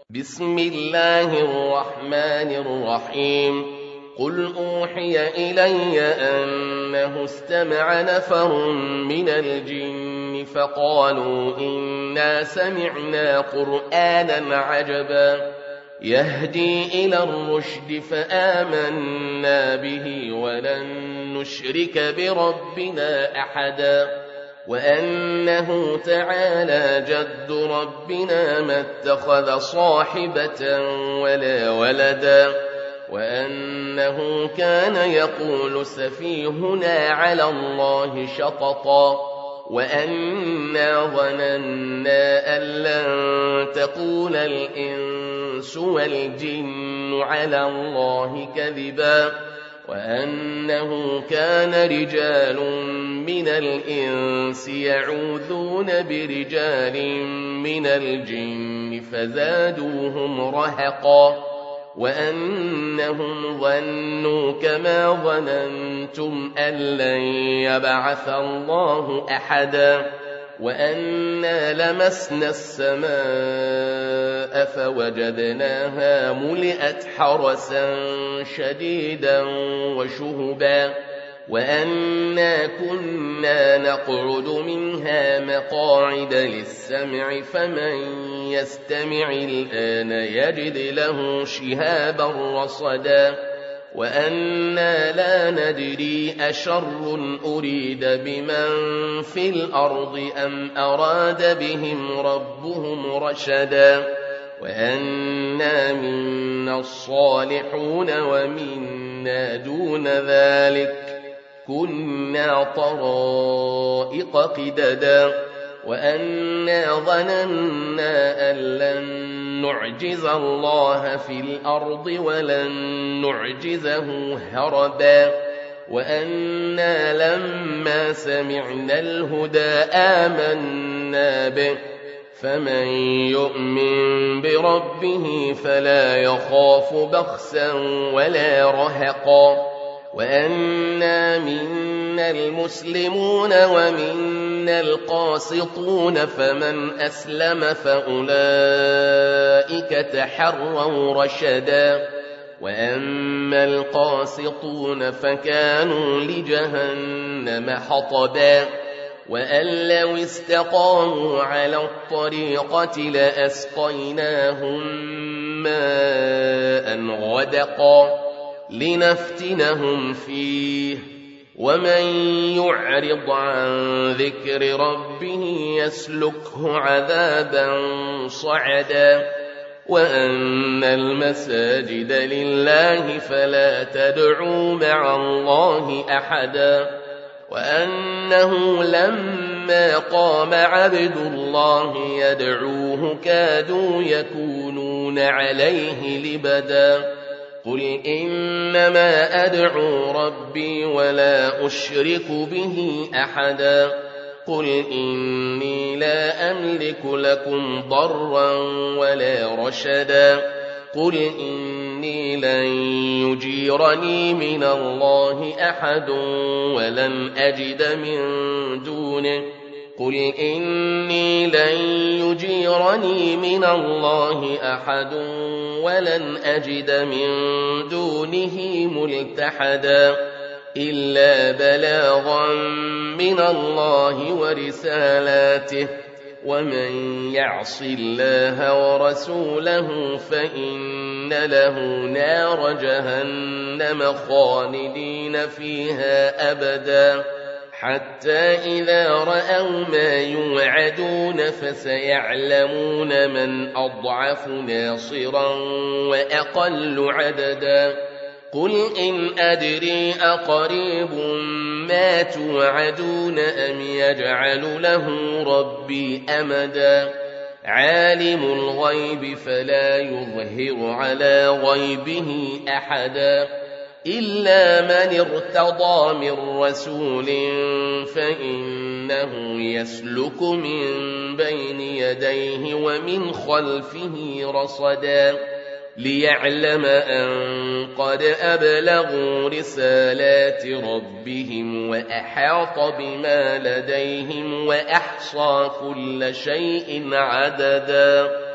بسم الله الرحمن الرحيم. قل أوحي إلي أنه استمع نفر من الجن فقالوا إنا سمعنا قرآنا عجبا يهدي إلى الرشد فآمنا به ولن نشرك بربنا أحدا وأنه تعالى جد ربنا ما اتخذ صاحبة ولا ولدا وأنه كان يقول سفيهنا على الله شططا وأنا ظننا أن لن تقول الإنس والجن على الله كذبا وأنه كان رجال من الإنس يعوذون برجال من الجن فزادوهم رهقا وأنهم ظنوا كما ظننتم أن لن يبعث الله أحدا وأنا لمسنا السماء فوجدناها ملئت حرسا شديدا وشهبا وأنا كنا نقعد منها مقاعد للسمع فمن يستمع الآن يجد له شهابا رصدا وأنا لا ندري أشر أريد بمن في الأرض أم أراد بهم ربهم رشدا وأنا منا الصالحون ومنا دون ذلك كنا طرائق قددا وأنا ظننا أن لن نعجز الله في الأرض ولن نعجزه هربا وأنا لما سمعنا الهدى آمنا به فمن يؤمن بربه فلا يخاف بخسا ولا رهقا وأنا منا المسلمون ومنا القاسطون فمن أسلم فأولئك تحروا رشدا وأما القاسطون فكانوا لجهنم حطبا وأن لو استقاموا على الطريقة لأسقيناهم ماء غدقا لنفتنهم فيه ومن يعرض عن ذكر ربه يسلكه عذابا صعدا وأن المساجد لله فلا تدعوا مع الله أحدا وأنه لما قام عبد الله يدعوه كادوا يكونون عليه لبدا قل إنما أدعو ربي ولا أشرك به أحدا قل إني لا أملك لكم ضرا ولا رشدا قل إني لن يجيرني من الله أحد ولن أجد من دونه قل إني لن يجيرني من الله أحد ولن أجد من دونه ملتحدا إلا بلاغا من الله ورسالاته ومن يعص الله ورسوله فإن له نار جهنم خالدين فيها أبدا حتى إذا رأوا ما يوعدون فسيعلمون من أضعف ناصرا وأقل عددا قل إن أدري أقريب ما توعدون أم يجعل له ربي أمدا عالم الغيب فلا يظهر على غيبه أحدا إلا من ارتضى من رسول فإنه يسلك من بين يديه ومن خلفه رصدا ليعلم أن قد أبلغوا رسالات ربهم وأحاط بما لديهم وأحصى كل شيء عددا